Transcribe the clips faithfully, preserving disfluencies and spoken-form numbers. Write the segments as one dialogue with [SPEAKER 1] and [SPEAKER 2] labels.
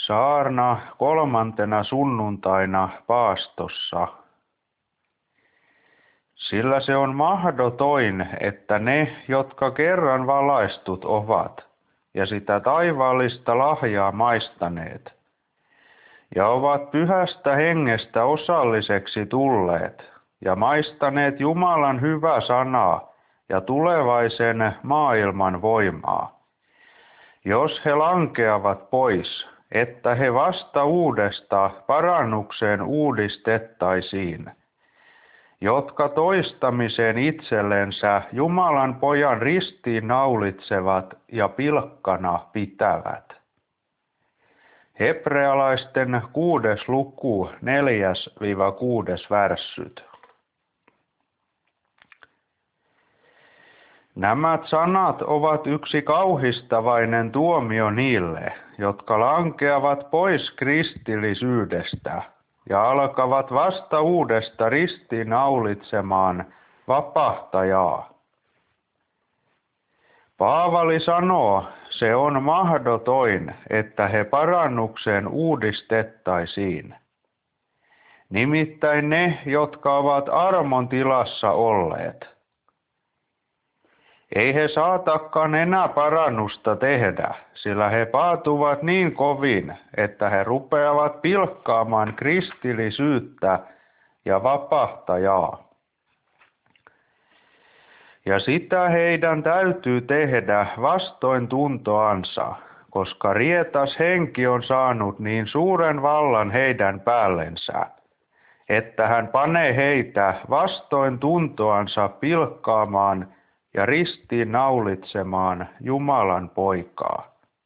[SPEAKER 1] Saarna kolmantena sunnuntaina paastossa. Sillä se on mahdotoin, että ne, jotka kerran valaistut ovat, ja sitä taivaallista lahjaa maistaneet, ja ovat pyhästä hengestä osalliseksi tulleet, ja maistaneet Jumalan hyvää sanaa ja tulevaisen maailman voimaa, jos he lankeavat pois, että he vasta uudesta parannukseen uudistettaisiin, jotka toistamiseen itsellensä Jumalan pojan ristiin naulitsevat ja pilkkana pitävät. Hebrealaisten kuudes luku, neljäs viiva kuudes värssyt. Nämä sanat ovat yksi kauhistavainen tuomio niille, jotka lankeavat pois kristillisyydestä ja alkavat vasta uudesta ristiin naulitsemaan vapahtajaa. Paavali sanoo, se on mahdotoin, että he parannukseen uudistettaisiin. Nimittäin ne, jotka ovat armon tilassa olleet. Ei he saatakaan enää parannusta tehdä, sillä he paatuvat niin kovin, että he rupeavat pilkkaamaan kristillisyyttä ja vapahtajaa. Ja sitä heidän täytyy tehdä vastoin tuntoansa, koska rietas henki on saanut niin suuren vallan heidän päällensä, että hän panee heitä vastoin tuntoansa pilkkaamaan ja ristiin naulitsemaan Jumalan poikaa.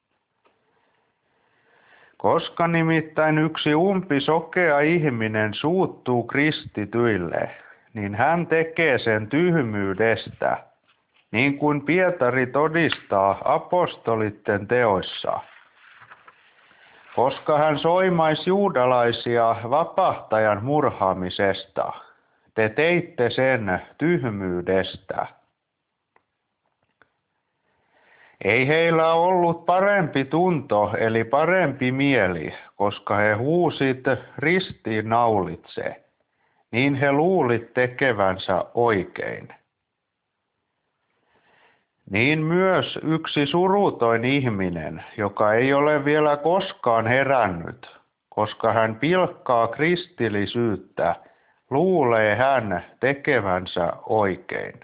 [SPEAKER 1] Koska nimittäin yksi umpisokea ihminen suuttuu kristityille, niin hän tekee sen tyhmyydestä, niin kuin Pietari todistaa apostolitten teoissa. Koska hän soimaisi juudalaisia vapahtajan murhaamisesta, te teitte sen tyhmyydestä. Ei heillä ollut parempi tunto eli parempi mieli, koska he huusit ristiin naulitse, niin he luulit tekevänsä oikein. Niin myös yksi surutoin ihminen, joka ei ole vielä koskaan herännyt, koska hän pilkkaa kristillisyyttä, luulee hän tekevänsä oikein.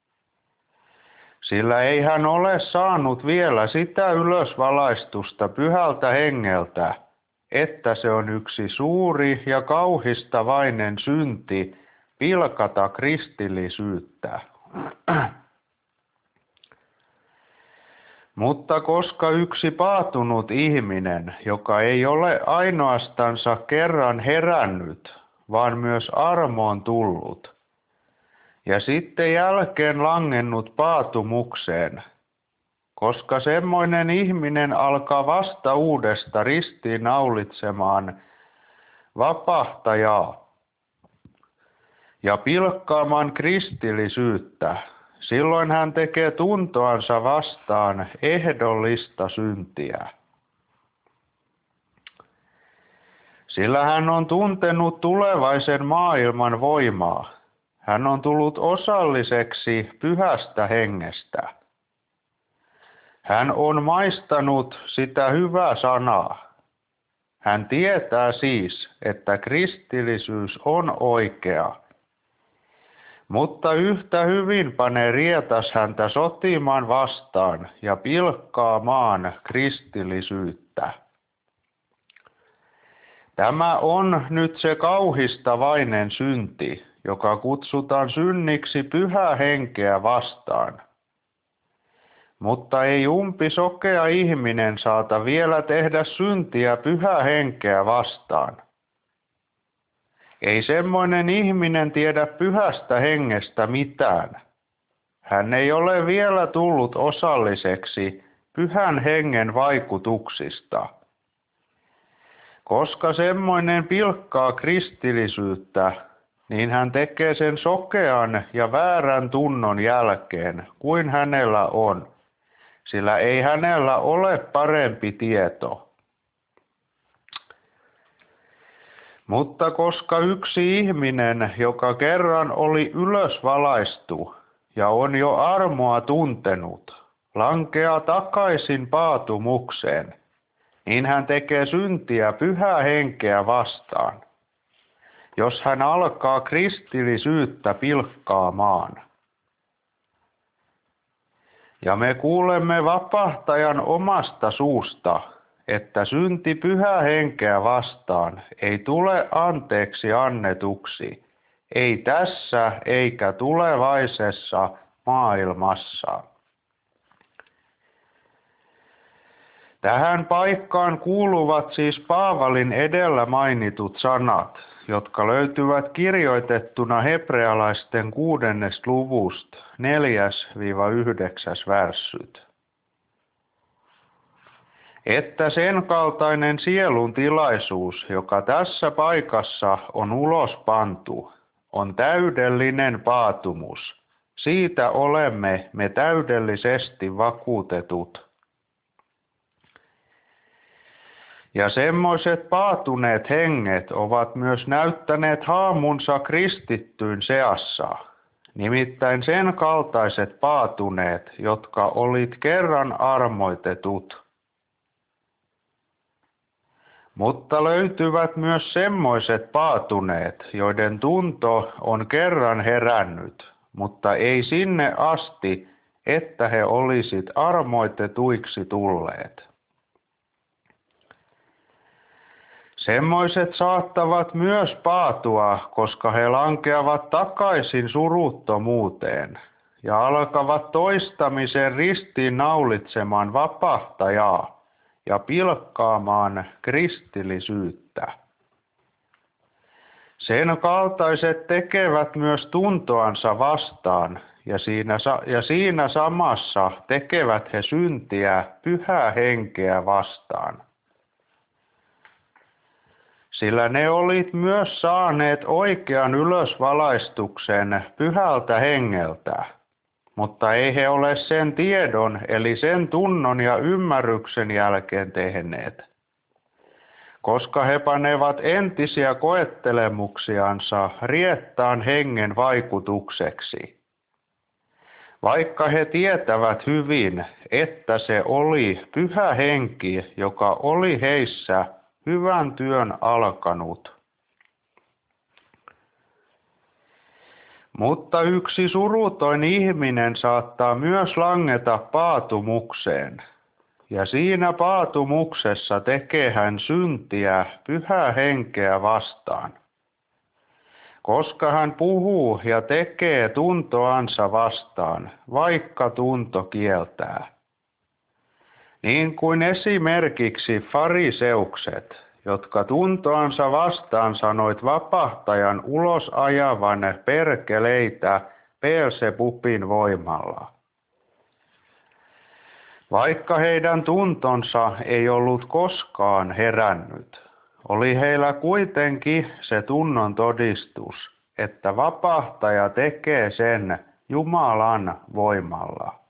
[SPEAKER 1] Sillä ei hän ole saanut vielä sitä ylösvalaistusta pyhältä hengeltä, että se on yksi suuri ja kauhistavainen synti pilkata kristillisyyttä. Mutta koska yksi paatunut ihminen, joka ei ole ainoastansa kerran herännyt, vaan myös armoon tullut, ja sitten jälkeen langennut paatumukseen, koska semmoinen ihminen alkaa vasta uudesta ristiin naulitsemaan vapahtajaa ja pilkkaamaan kristillisyyttä, silloin hän tekee tuntoansa vastaan ehdollista syntiä. Sillä hän on tuntenut tulevaisen maailman voimaa. Hän on tullut osalliseksi pyhästä hengestä. Hän on maistanut sitä hyvää sanaa. Hän tietää siis, että kristillisyys on oikea. Mutta yhtä hyvin panee rietas häntä sotimaan vastaan ja pilkkaamaan kristillisyyttä. Tämä on nyt se kauhistavainen synti, joka kutsutaan synniksi pyhää henkeä vastaan. Mutta ei umpisokea ihminen saata vielä tehdä syntiä pyhää henkeä vastaan. Ei semmoinen ihminen tiedä pyhästä hengestä mitään. Hän ei ole vielä tullut osalliseksi pyhän hengen vaikutuksista. Koska semmoinen pilkkaa kristillisyyttä, niin hän tekee sen sokean ja väärän tunnon jälkeen kuin hänellä on, sillä ei hänellä ole parempi tieto. Mutta koska yksi ihminen, joka kerran oli ylösvalaistu ja on jo armoa tuntenut, lankeaa takaisin paatumukseen, niin hän tekee syntiä pyhää henkeä vastaan, jos hän alkaa kristillisyyttä pilkkaamaan. Ja me kuulemme vapahtajan omasta suusta, että synti pyhää henkeä vastaan ei tule anteeksi annetuksi, ei tässä eikä tulevaisessa maailmassa. Tähän paikkaan kuuluvat siis Paavalin edellä mainitut sanat, jotka löytyvät kirjoitettuna hebrealaisten kuudennesta luvusta neljäs-yhdeksäs värssyt. Että sen kaltainen sielun tilaisuus, joka tässä paikassa on ulos pantu, on täydellinen paatumus. Siitä olemme me täydellisesti vakuutetut. Ja semmoiset paatuneet henget ovat myös näyttäneet haamunsa kristittyyn seassa, nimittäin sen kaltaiset paatuneet, jotka olit kerran armoitetut. Mutta löytyvät myös semmoiset paatuneet, joiden tunto on kerran herännyt, mutta ei sinne asti, että he olisit armoitetuiksi tulleet. Semmoiset saattavat myös paatua, koska he lankeavat takaisin suruttomuuteen ja alkavat toistamisen ristiin naulitsemaan vapahtajaa ja pilkkaamaan kristillisyyttä. Sen kaltaiset tekevät myös tuntoansa vastaan ja siinä, ja siinä samassa tekevät he syntiä pyhää henkeä vastaan. Sillä ne olit myös saaneet oikean ylösvalaistuksen pyhältä hengeltä, mutta ei he ole sen tiedon eli sen tunnon ja ymmärryksen jälkeen tehneet, koska he panevat entisiä koettelemuksiansa riettaan hengen vaikutukseksi. Vaikka he tietävät hyvin, että se oli pyhä henki, joka oli heissä hyvän työn alkanut. Mutta yksi suruton ihminen saattaa myös langeta paatumukseen, ja siinä paatumuksessa tekee hän syntiä pyhää henkeä vastaan, koska hän puhuu ja tekee tuntoansa vastaan, vaikka tunto kieltää. Niin kuin esimerkiksi fariseukset, jotka tuntoansa vastaan sanoit vapahtajan ulos ajavan perkeleitä Beelzebubin voimalla. Vaikka heidän tuntonsa ei ollut koskaan herännyt, oli heillä kuitenkin se tunnon todistus, että vapahtaja tekee sen Jumalan voimalla.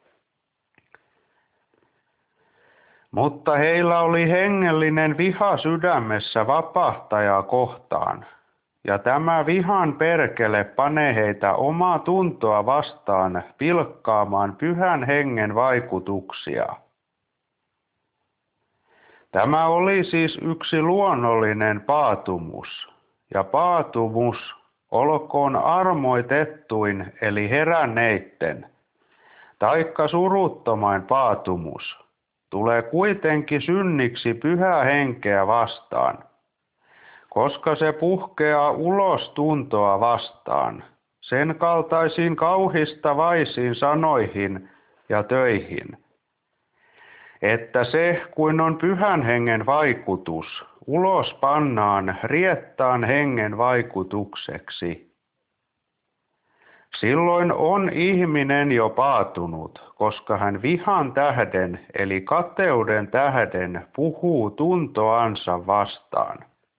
[SPEAKER 1] Mutta heillä oli hengellinen viha sydämessä vapahtajaa kohtaan, ja tämä vihan perkele panee heitä omaa tuntoa vastaan pilkkaamaan pyhän hengen vaikutuksia. Tämä oli siis yksi luonnollinen paatumus, ja paatumus olkoon armoitettuin eli heränneitten, taikka suruttomain paatumus, tulee kuitenkin synniksi pyhää henkeä vastaan, koska se puhkeaa ulos tuntoa vastaan, sen kaltaisiin kauhistavaisiin sanoihin ja töihin, että se, kuin on pyhän hengen vaikutus, ulos pannaan riettaan hengen vaikutukseksi. Silloin on ihminen jo paatunut, koska hän vihan tähden eli kateuden tähden puhuu tuntoansa vastaan.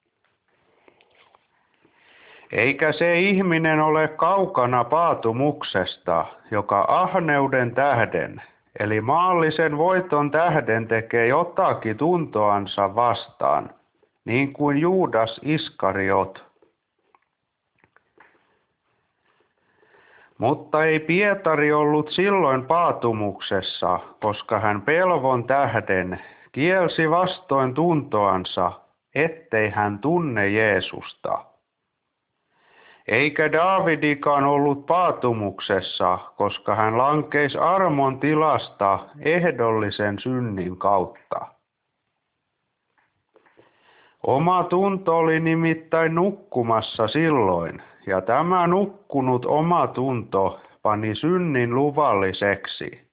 [SPEAKER 1] Eikä se ihminen ole kaukana paatumuksesta, joka ahneuden tähden eli maallisen voiton tähden tekee jotakin tuntoansa vastaan, niin kuin Juudas Iskariot. Mutta ei Pietari ollut silloin paatumuksessa, koska hän pelvon tähden kielsi vastoin tuntoansa, ettei hän tunne Jeesusta. Eikä Daavidikaan ollut paatumuksessa, koska hän lankeisi armon tilasta ehdollisen synnin kautta. Oma tunto oli nimittäin nukkumassa silloin, ja tämä nukkunut oma tunto pani synnin luvalliseksi.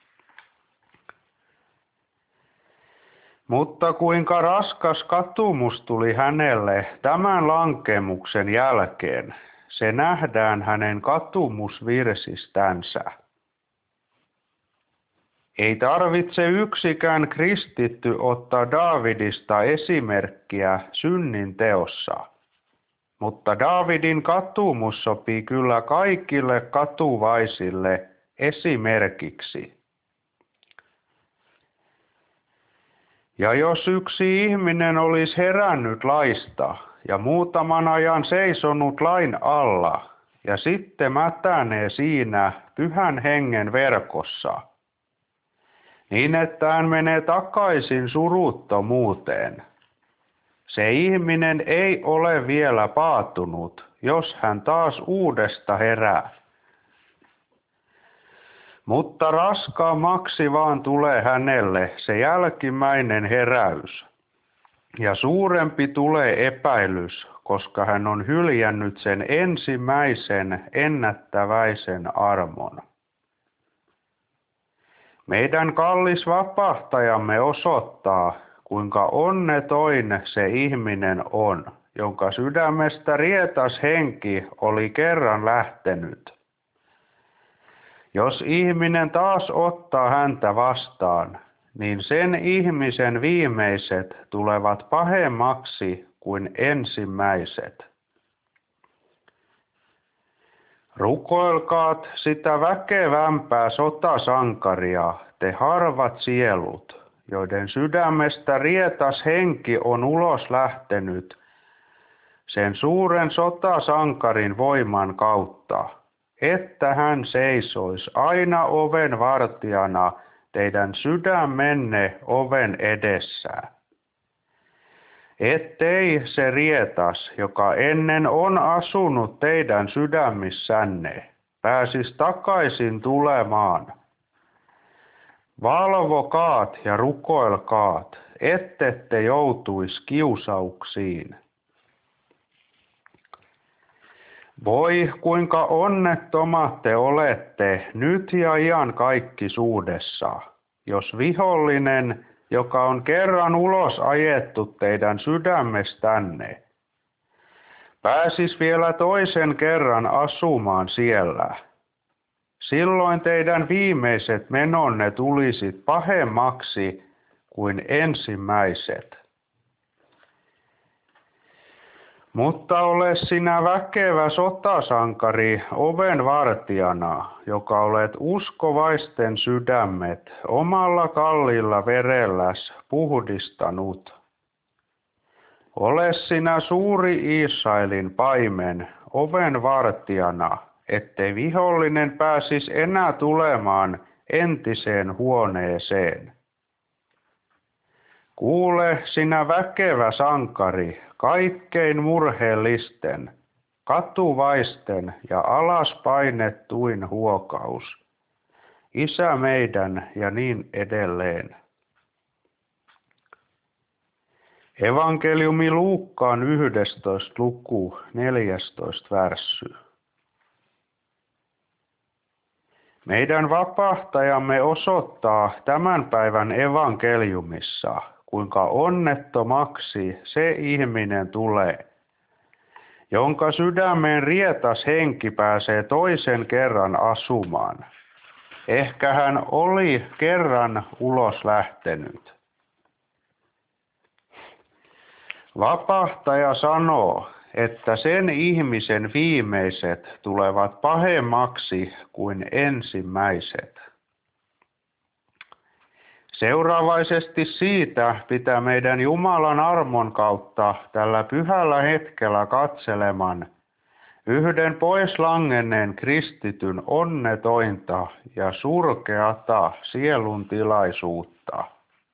[SPEAKER 1] Mutta kuinka raskas katumus tuli hänelle tämän lankemuksen jälkeen, se nähdään hänen katumusvirsistänsä. Ei tarvitse yksikään kristitty ottaa Daavidista esimerkkiä synnin teossa, mutta Daavidin katumus sopii kyllä kaikille katuvaisille esimerkiksi. Ja jos yksi ihminen olisi herännyt laista ja muutaman ajan seisonut lain alla ja sitten mätänee siinä pyhän hengen verkossa, niin että hän menee takaisin suruttomuuteen, se ihminen ei ole vielä paatunut, jos hän taas uudesta herää. Mutta raskaammaksi vaan tulee hänelle se jälkimmäinen heräys, ja suurempi tulee epäilys, koska hän on hyljännyt sen ensimmäisen ennättäväisen armon. Meidän kallis vapahtajamme osoittaa, kuinka onnetoin se ihminen on, jonka sydämestä rietas henki oli kerran lähtenyt. Jos ihminen taas ottaa häntä vastaan, niin sen ihmisen viimeiset tulevat pahemmaksi kuin ensimmäiset. Rukoilkaat sitä väkevämpää sotasankaria, te harvat sielut, joiden sydämestä rietas henki on ulos lähtenyt sen suuren sotasankarin voiman kautta, että hän seisoisi aina oven vartijana teidän sydämenne oven edessä. Ettei se rietas, joka ennen on asunut teidän sydämissänne, pääsisi takaisin tulemaan. Valvokaat ja rukoilkaat, ettette joutuisi kiusauksiin. Voi, kuinka onnettomat te olette nyt ja iankaikkisuudessa, jos vihollinen, joka on kerran ulos ajettu teidän sydämestänne, pääsis vielä toisen kerran asumaan siellä. Silloin teidän viimeiset menonne tulisit pahemmaksi kuin ensimmäiset. Mutta ole sinä väkevä sotasankari oven vartijana, joka olet uskovaisten sydämet omalla kalliilla verelläs puhdistanut. Ole sinä suuri Israelin paimen oven vartijana, ettei vihollinen pääsis enää tulemaan entiseen huoneeseen. Kuule sinä väkevä sankari, kaikkein murheellisten, katuvaisten ja alaspainettuin huokaus. Isä meidän ja niin edelleen. Evankeliumi Luukkaan yhdestoista luku, neljästoista värssy. Meidän vapahtajamme osoittaa tämän päivän evankeliumissa, kuinka onnettomaksi se ihminen tulee, jonka sydämeen rietas henki pääsee toisen kerran asumaan. Ehkä hän oli kerran ulos lähtenyt. Vapahtaja sanoo, että sen ihmisen viimeiset tulevat pahemmaksi kuin ensimmäiset. Seuraavaisesti siitä pitää meidän Jumalan armon kautta tällä pyhällä hetkellä katseleman yhden pois langenneen kristityn onnetointa ja surkeata sielun tilaisuutta.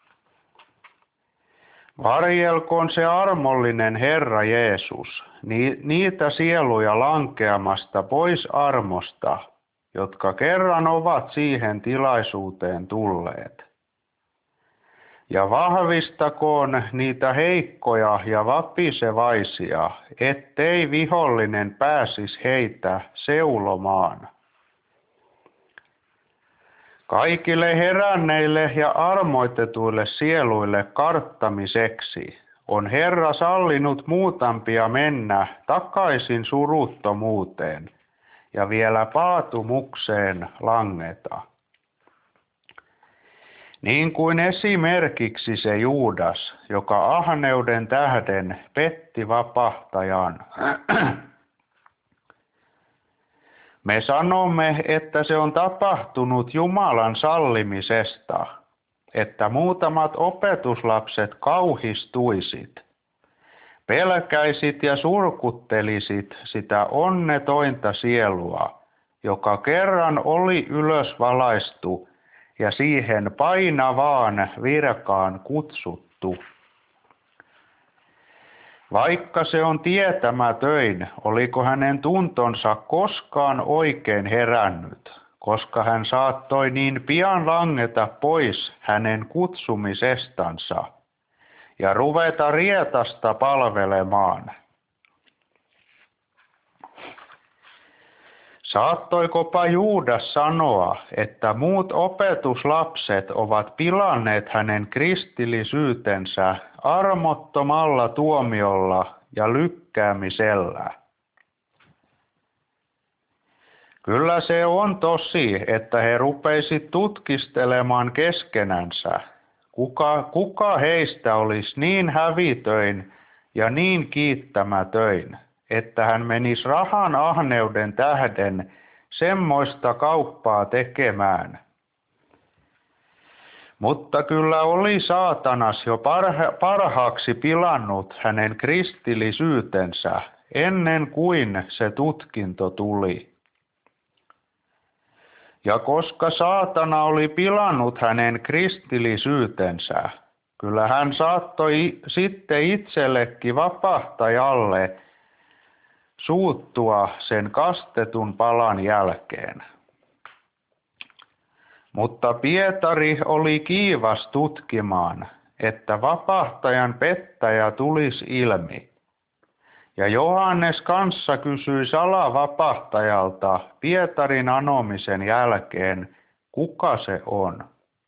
[SPEAKER 1] Varjelkoon se armollinen Herra Jeesus niitä sieluja lankeamasta pois armosta, jotka kerran ovat siihen tilaisuuteen tulleet. Ja vahvistakoon niitä heikkoja ja vapisevaisia, ettei vihollinen pääsisi heitä seulomaan. Kaikille heränneille ja armoitetuille sieluille karttamiseksi on Herra sallinut muutampia mennä takaisin suruttomuuteen ja vielä paatumukseen langeta. Niin kuin esimerkiksi se Juudas, joka ahneuden tähden petti vapahtajan. Me sanomme, että se on tapahtunut Jumalan sallimisesta, että muutamat opetuslapset kauhistuisit, pelkäisit ja surkuttelisit sitä onnetointa sielua, joka kerran oli ylösvalaistu ja siihen painavaan virkaan kutsuttu. Vaikka se on tietämätöin, oliko hänen tuntonsa koskaan oikein herännyt, koska hän saattoi niin pian langeta pois hänen kutsumisestansa ja ruveta rietasta palvelemaan. Saattoikopa Juudas sanoa, että muut opetuslapset ovat pilanneet hänen kristillisyytensä armottomalla tuomiolla ja lykkäämisellä? Kyllä se on tosi, että he rupeisi tutkistelemaan keskenänsä, kuka, kuka heistä olisi niin hävitöin ja niin kiittämätöin, että hän menisi rahan ahneuden tähden semmoista kauppaa tekemään. Mutta kyllä oli saatanas jo parha, parhaaksi pilannut hänen kristillisyytensä ennen kuin se tutkinto tuli. Ja koska saatana oli pilannut hänen kristillisyytensä, kyllä hän saattoi sitten itsellekin vapahtajalle suuttua sen kastetun palan jälkeen. Mutta Pietari oli kiivas tutkimaan, että vapahtajan pettäjä tulisi ilmi. Ja Johannes kanssa kysyi salavapahtajalta Pietarin anomisen jälkeen, kuka se on.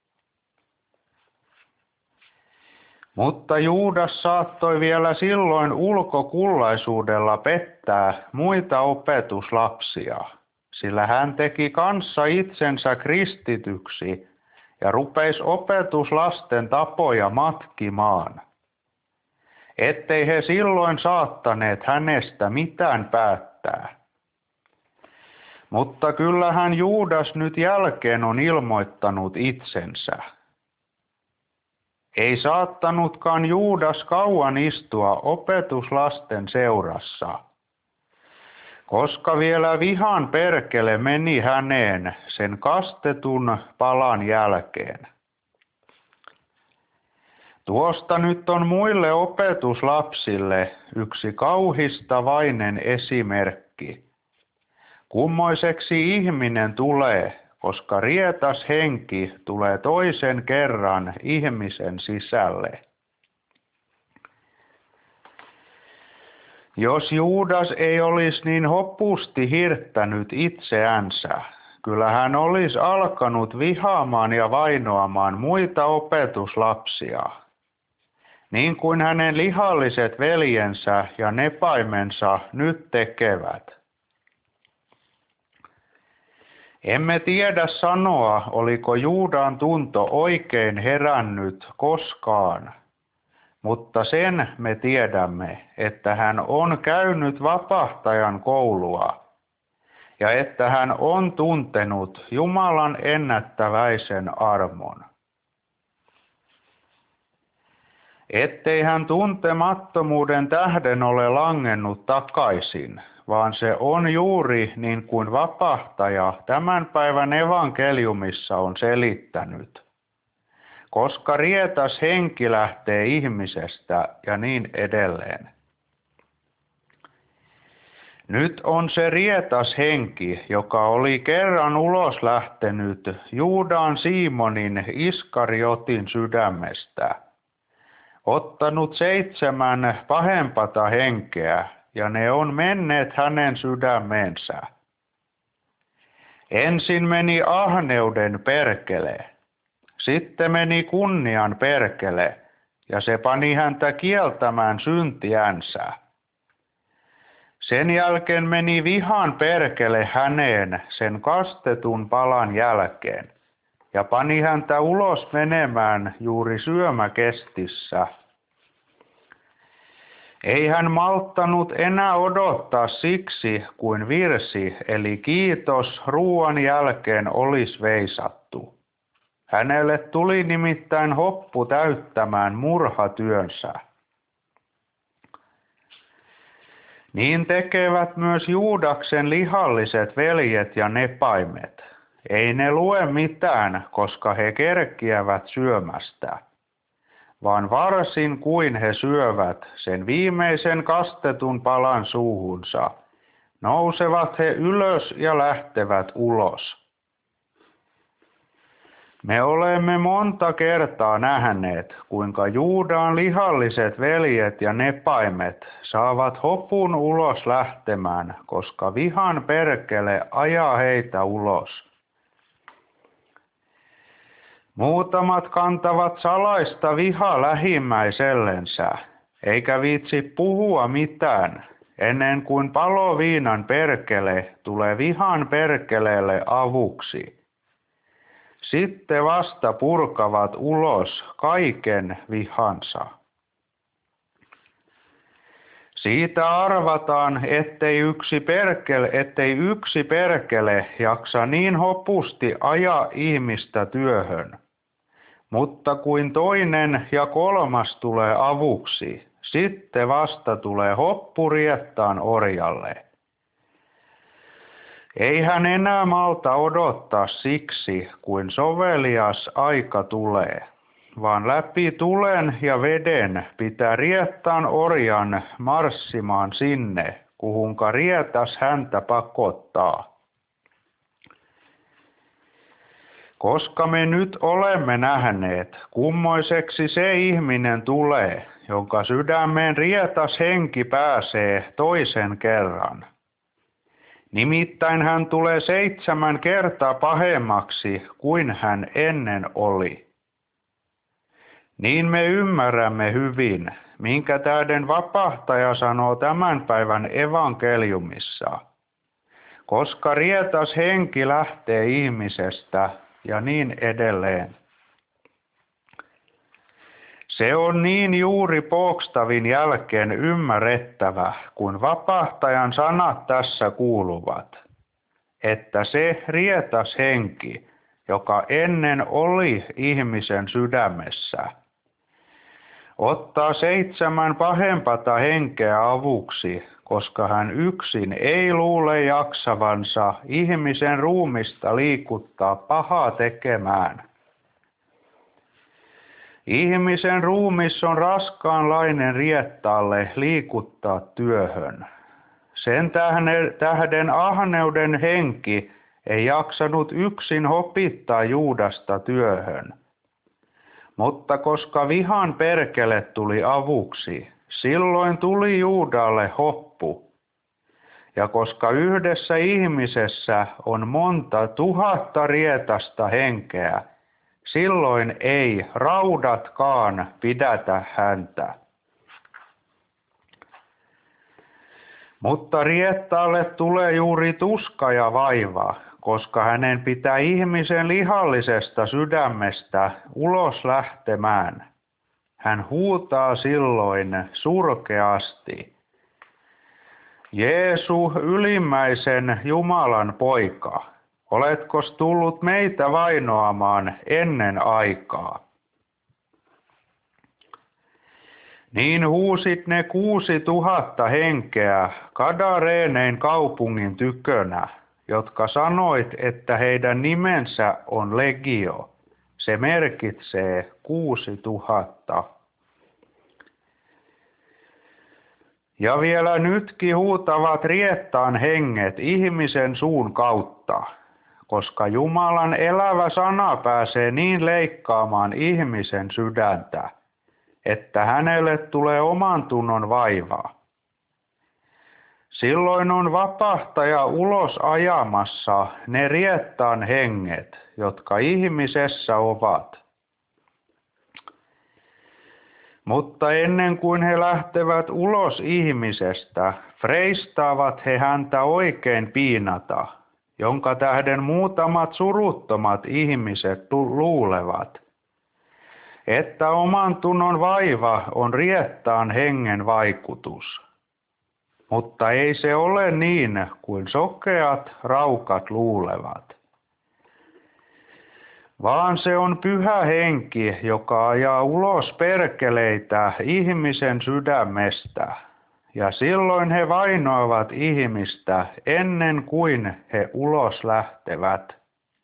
[SPEAKER 1] Mutta Juudas saattoi vielä silloin ulkokullaisuudella pettää muita opetuslapsia, sillä hän teki kanssa itsensä kristityksi ja rupesi opetuslasten tapoja matkimaan, ettei he silloin saattaneet hänestä mitään päättää. Mutta kyllähän Juudas nyt jälkeen on ilmoittanut itsensä. Ei saattanutkaan Juudas kauan istua opetuslasten seurassa, koska vielä vihan perkele meni häneen sen kastetun palan jälkeen. Tuosta nyt on muille opetuslapsille yksi kauhistavainen esimerkki. Kummoiseksi ihminen tulee, koska rietas henki tulee toisen kerran ihmisen sisälle. Jos Juudas ei olisi niin hopusti hirttänyt itseänsä, kyllä hän olisi alkanut vihaamaan ja vainoamaan muita opetuslapsia, niin kuin hänen lihalliset veljensä ja nepaimensa nyt tekevät. Emme tiedä sanoa, oliko Juudan tunto oikein herännyt koskaan, mutta sen me tiedämme, että hän on käynyt vapahtajan koulua ja että hän on tuntenut Jumalan ennättäväisen armon. ettei hän tuntemattomuuden tähden ole langennut takaisin, vaan se on juuri niin kuin vapahtaja tämän päivän evankeliumissa on selittänyt. Koska rietas henki lähtee ihmisestä ja niin edelleen. Nyt on se rietas henki, joka oli kerran ulos lähtenyt Juudan Simonin Iskariotin sydämestä, ottanut seitsemän pahempata henkeä, ja ne on menneet hänen sydämeensä. Ensin meni ahneuden perkele, sitten meni kunnian perkele, ja se pani häntä kieltämään syntiänsä. Sen jälkeen meni vihan perkele häneen sen kastetun palan jälkeen, ja pani häntä ulos menemään juuri syömäkestissä. Ei hän malttanut enää odottaa siksi, kuin virsi, eli kiitos ruuan jälkeen olisi veisattu. Hänelle tuli nimittäin hoppu täyttämään murhatyönsä. Niin tekevät myös Juudaksen lihalliset veljet ja nepaimet. Ei ne lue mitään, koska he kerkiävät syömästä, vaan varsin kuin he syövät sen viimeisen kastetun palan suuhunsa, nousevat he ylös ja lähtevät ulos. Me olemme monta kertaa nähneet, kuinka Juudan lihalliset veljet ja nepaimet saavat hopun ulos lähtemään, koska vihan perkele ajaa heitä ulos. Muutamat kantavat salaista vihaa lähimmäisellensä, eikä viitsi puhua mitään, ennen kuin paloviinan perkele tulee vihan perkeleelle avuksi. Sitten vasta purkavat ulos kaiken vihansa. Siitä arvataan, ettei yksi perkele, ettei yksi perkele jaksa niin hopusti ajaa ihmistä työhön. Mutta kuin toinen ja kolmas tulee avuksi, sitten vasta tulee hoppu riettaan orjalle. Ei hän enää malta odottaa siksi, kuin sovelias aika tulee, vaan läpi tulen ja veden pitää riettaan orjan marssimaan sinne, kuhunka rietas häntä pakottaa. Koska me nyt olemme nähneet, kummoiseksi se ihminen tulee, jonka sydämeen rietas henki pääsee toisen kerran. Nimittäin hän tulee seitsemän kertaa pahemmaksi kuin hän ennen oli. Niin me ymmärrämme hyvin, minkä tähden vapahtaja sanoo tämän päivän evankeliumissa. Koska rietas henki lähtee ihmisestä ja niin edelleen. Se on niin juuri Pookstavin jälkeen ymmärrettävä, kun vapahtajan sanat tässä kuuluvat, että se rietas henki, joka ennen oli ihmisen sydämessä, ottaa seitsemän pahempata henkeä avuksi, koska hän yksin ei luule jaksavansa ihmisen ruumista liikuttaa pahaa tekemään. Ihmisen ruumis on raskaanlainen riettaalle liikuttaa työhön. Sen tähden ahneuden henki ei jaksanut yksin hopittaa Juudasta työhön. Mutta koska vihan perkele tuli avuksi, silloin tuli Juudalle hoppu. Ja koska yhdessä ihmisessä on monta tuhatta rietasta henkeä, silloin ei raudatkaan pidätä häntä. Mutta riettaalle tulee juuri tuska ja vaiva, koska hänen pitää ihmisen lihallisesta sydämestä ulos lähtemään. Hän huutaa silloin surkeasti: Jeesu, ylimmäisen Jumalan poika, oletkos tullut meitä vainoamaan ennen aikaa? Niin huusit ne kuusi tuhatta henkeä Gadareenein kaupungin tykönä, jotka sanoit, että heidän nimensä on legio. Se merkitsee kuusi tuhatta. Ja vielä nytkin huutavat riettaan henget ihmisen suun kautta, koska Jumalan elävä sana pääsee niin leikkaamaan ihmisen sydäntä, että hänelle tulee oman tunnon vaivaa. Silloin on vapahtaja ulos ajamassa ne riettaan henget, jotka ihmisessä ovat. Mutta ennen kuin he lähtevät ulos ihmisestä, freistaavat he häntä oikein piinata, jonka tähden muutamat suruttomat ihmiset luulevat, että oman tunnon vaiva on riettaan hengen vaikutus. Mutta ei se ole niin kuin sokeat raukat luulevat, vaan se on pyhä henki, joka ajaa ulos perkeleitä ihmisen sydämestä, ja silloin he vainoavat ihmistä ennen kuin he ulos lähtevät.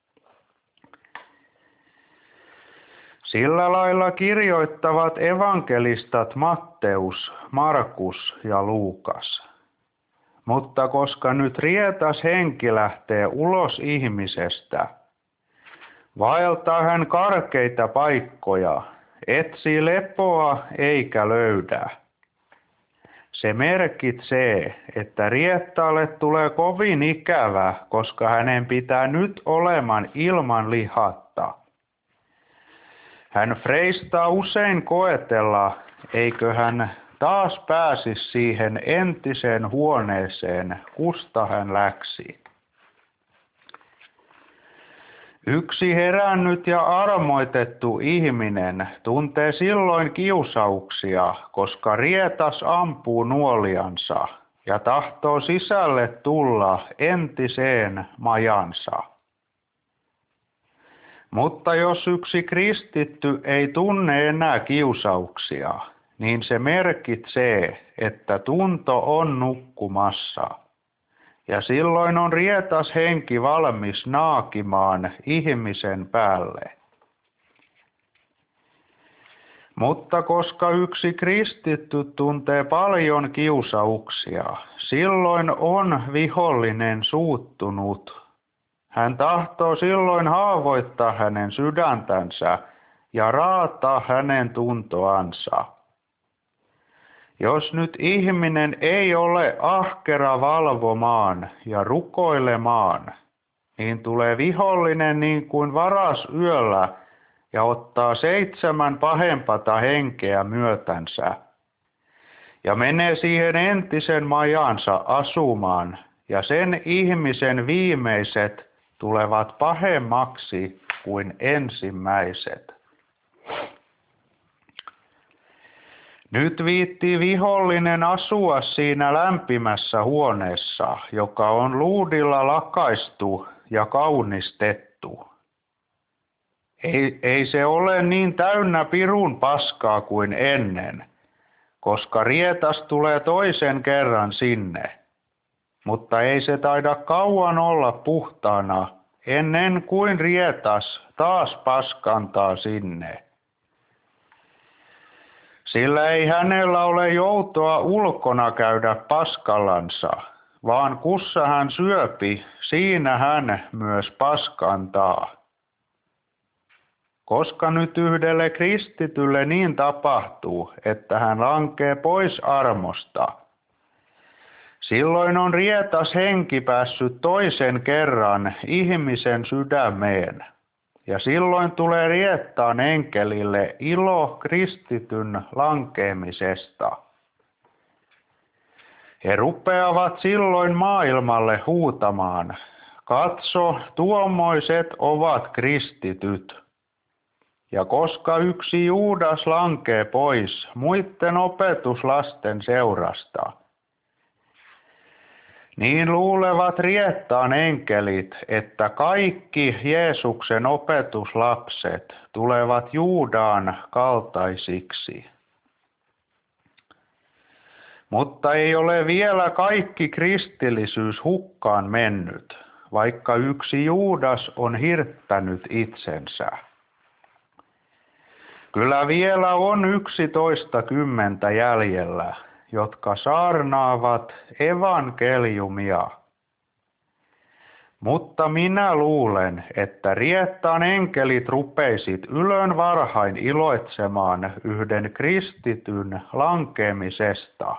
[SPEAKER 1] Sillä lailla kirjoittavat evankelistat Matteus, Markus ja Luukas. Mutta koska nyt rietas henki lähtee ulos ihmisestä, vaeltaa hän karkeita paikkoja, etsii lepoa eikä löydä. Se merkitsee, että riettaalle tulee kovin ikävä, koska hänen pitää nyt oleman ilman lihatta. Hän freistaa usein koetella, eikö hän taas pääsisi siihen entiseen huoneeseen, kusta hän läksi. Yksi herännyt ja armoitettu ihminen tuntee silloin kiusauksia, koska rietas ampuu nuoliansa ja tahtoo sisälle tulla entiseen majansa. Mutta jos yksi kristitty ei tunne enää kiusauksia, niin se merkitsee, että tunto on nukkumassa. Ja silloin on rietas henki valmis naakimaan ihmisen päälle. Mutta koska yksi kristitty tuntee paljon kiusauksia, silloin on vihollinen suuttunut. Hän tahtoo silloin haavoittaa hänen sydäntänsä ja raataa hänen tuntoansa. Jos nyt ihminen ei ole ahkera valvomaan ja rukoilemaan, niin tulee vihollinen niin kuin varas yöllä ja ottaa seitsemän pahempata henkeä myötänsä ja menee siihen entisen majansa asumaan, ja sen ihmisen viimeiset tulevat pahemmaksi kuin ensimmäiset. Nyt viittii vihollinen asua siinä lämpimässä huoneessa, joka on luudilla lakaistu ja kaunistettu. Ei, ei se ole niin täynnä pirun paskaa kuin ennen, koska rietas tulee toisen kerran sinne, mutta ei se taida kauan olla puhtaana ennen kuin rietas taas paskantaa sinne. Sillä ei hänellä ole joutoa ulkona käydä paskallansa, vaan kussa hän syöpi, siinä hän myös paskantaa. Koska nyt yhdelle kristitylle niin tapahtuu, että hän lankee pois armosta, silloin on rietas henki päässyt toisen kerran ihmisen sydämeen. Ja silloin tulee riettaan enkelille ilo kristityn lankeemisesta. He rupeavat silloin maailmalle huutamaan, katso, tuommoiset ovat kristityt. Ja koska yksi Juudas lankee pois muiden opetuslasten seurasta, niin luulevat riettaan enkelit, että kaikki Jeesuksen opetuslapset tulevat Juudaan kaltaisiksi. Mutta ei ole vielä kaikki kristillisyys hukkaan mennyt, vaikka yksi Juudas on hirttänyt itsensä. Kyllä vielä on yksitoista kymmentä jäljellä, jotka saarnaavat evankeliumia. Mutta minä luulen, että Riettaan enkelit rupeisit ylön varhain iloitsemaan yhden kristityn lankemisesta.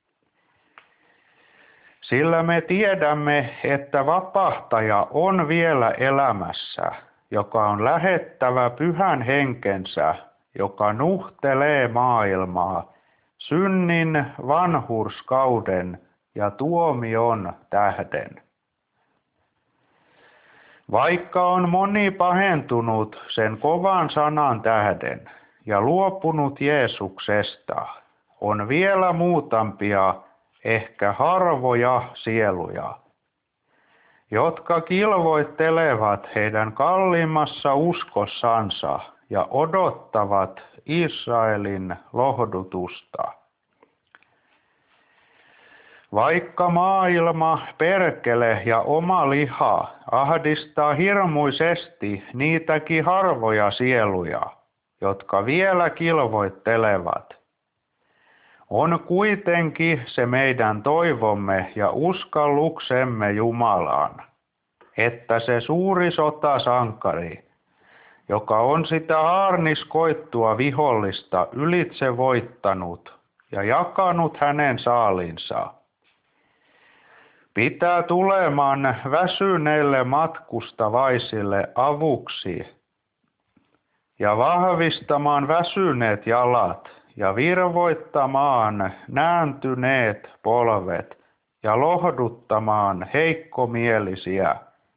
[SPEAKER 1] Sillä me tiedämme, että vapahtaja on vielä elämässä, joka on lähettävä pyhän henkensä, joka nuhtelee maailmaa synnin, vanhurskauden ja tuomion tähden. Vaikka on moni pahentunut sen kovan sanan tähden ja luopunut Jeesuksesta, on vielä muutampia, ehkä harvoja sieluja, jotka kilvoittelevat heidän kalliimmassa uskossansa ja odottavat Israelin lohdutusta. Vaikka maailma, perkele ja oma liha ahdistaa hirmuisesti niitäkin harvoja sieluja, jotka vielä kilvoittelevat, on kuitenkin se meidän toivomme ja uskalluksemme Jumalaan, että se suuri sotasankari, joka on sitä aarniskoittua vihollista ylitse voittanut ja jakanut hänen saalinsa, pitää tulemaan väsyneille matkustavaisille avuksi ja vahvistamaan väsyneet jalat ja virvoittamaan nääntyneet polvet ja lohduttamaan heikkomielisiä,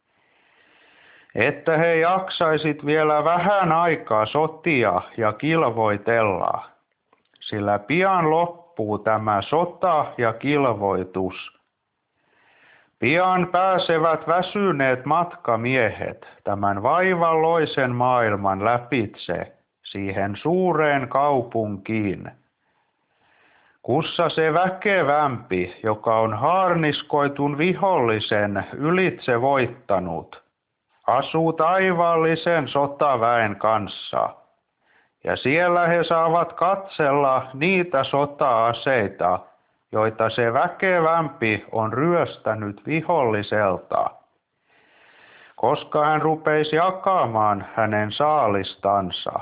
[SPEAKER 1] että he jaksaisit vielä vähän aikaa sotia ja kilvoitella, sillä pian loppuu tämä sota ja kilvoitus. Pian pääsevät väsyneet matkamiehet tämän vaivalloisen maailman läpitse siihen suureen kaupunkiin, kussa se väkevämpi, joka on haarniskoitun vihollisen ylitse voittanut, asuu taivaallisen sotaväen kanssa, ja siellä he saavat katsella niitä sota-aseita, joita se väkevämpi on ryöstänyt viholliselta, koska hän rupeisi jakamaan hänen saalistansa.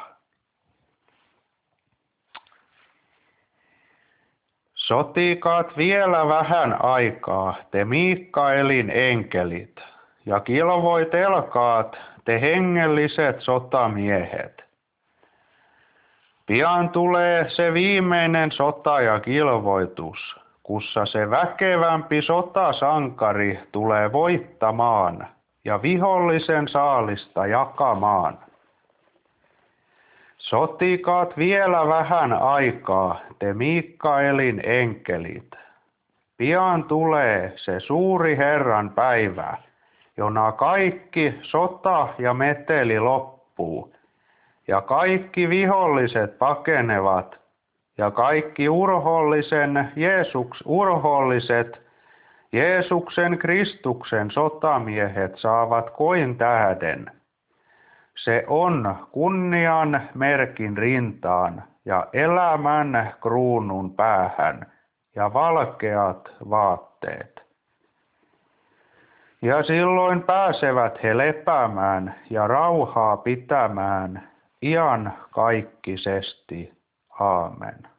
[SPEAKER 1] Sotikaat vielä vähän aikaa, te Mikaelin enkelit, ja kilvoitelkaat, te hengelliset sotamiehet. Pian tulee se viimeinen sota ja kilvoitus, kussa se väkevämpi sotasankari tulee voittamaan ja vihollisen saalista jakamaan. Sotikaat vielä vähän aikaa, te Mikaelin enkelit. Pian tulee se suuri Herran päivä, jona kaikki sota ja meteli loppuu, ja kaikki viholliset pakenevat, ja kaikki urhollisen Jeesuks, urholliset Jeesuksen Kristuksen sotamiehet saavat koin tähden. Se on kunnian merkin rintaan ja elämän kruunun päähän ja valkeat vaatteet. Ja silloin pääsevät he lepäämään ja rauhaa pitämään ian kaikkisesti. Aamen.